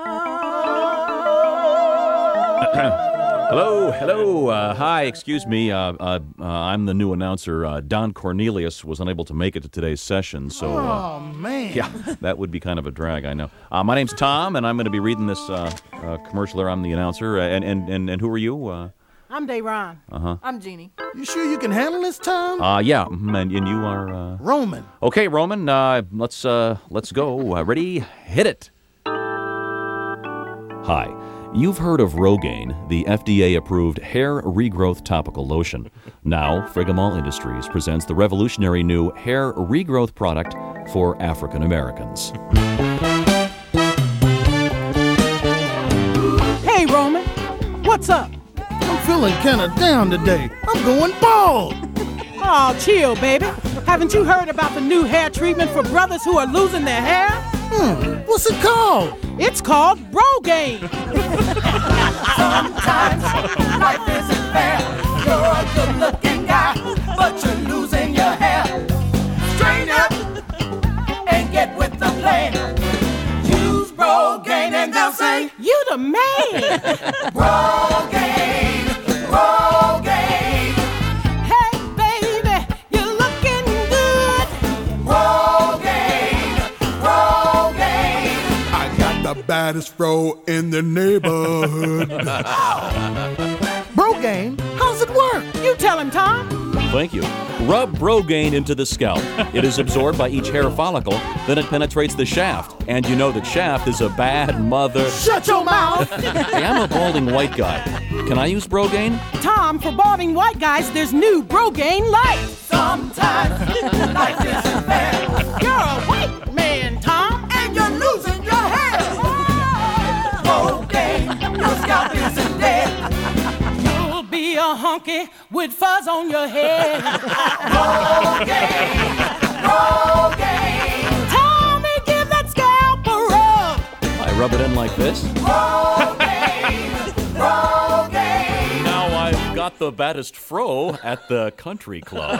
Hello. Hi, excuse me. I'm the new announcer. Don Cornelius was unable to make it to today's session, so... Oh, man. Yeah, that would be kind of a drag, I know. My name's Tom, and I'm going to be reading this commercial there. I'm the announcer. And who are you? I'm Dayron. Uh-huh. I'm Jeannie. You sure you can handle this, Tom? Yeah, and you are... Roman. Okay, Roman, let's go. Ready? Hit it. Hi. You've heard of Rogaine, the FDA-approved hair regrowth topical lotion. Now, Frigamall Industries presents the revolutionary new hair regrowth product for African Americans. Hey, Roman. What's up? I'm feeling kind of down today. I'm going bald. Oh, chill, baby. Haven't you heard about the new hair treatment for brothers who are losing their hair? What's it called? It's called Rogaine. Sometimes life isn't fair. You're a good-looking guy, but you're losing your hair. Straighten up and get with the plan. Use Rogaine and they'll say, You the man. Rogaine, Rogaine, Hey, baby, you're looking good. Rogaine, Rogaine. I got the baddest fro in the neighborhood. Rogaine? How does it work? You tell him, Tom. Thank you. Rub Rogaine into the scalp. It is absorbed by each hair follicle, then it penetrates the shaft. And you know that shaft is a bad mother... Shut your mouth! Hey, I'm a balding white guy. Can I use Rogaine? Tom, for balding white guys, there's new Rogaine Light. Sometimes life isn't fair. You're a white man, Tom. And you're losing your hair. Rogaine, your scalp isn't dead. You'll be a honky with fuzz on your head. Rogaine, Rogaine, Tommy, give that scalp a rub. I rub it in like this. Rogaine, Rogaine. Now I've got the baddest fro at the country club.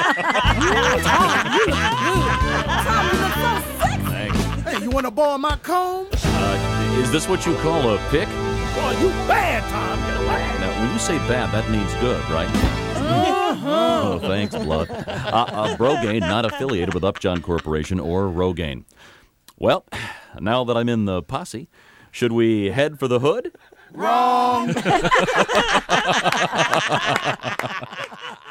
Thanks. Hey, you want to borrow my comb? Is this what you call a pick? Boy, you bad, Tom. You bad. Now, when you say bad, that means good, right? Oh, thanks, blood. Rogaine, not affiliated with Upjohn Corporation or Rogaine. Well, now that I'm in the posse, should we head for the hood? Wrong.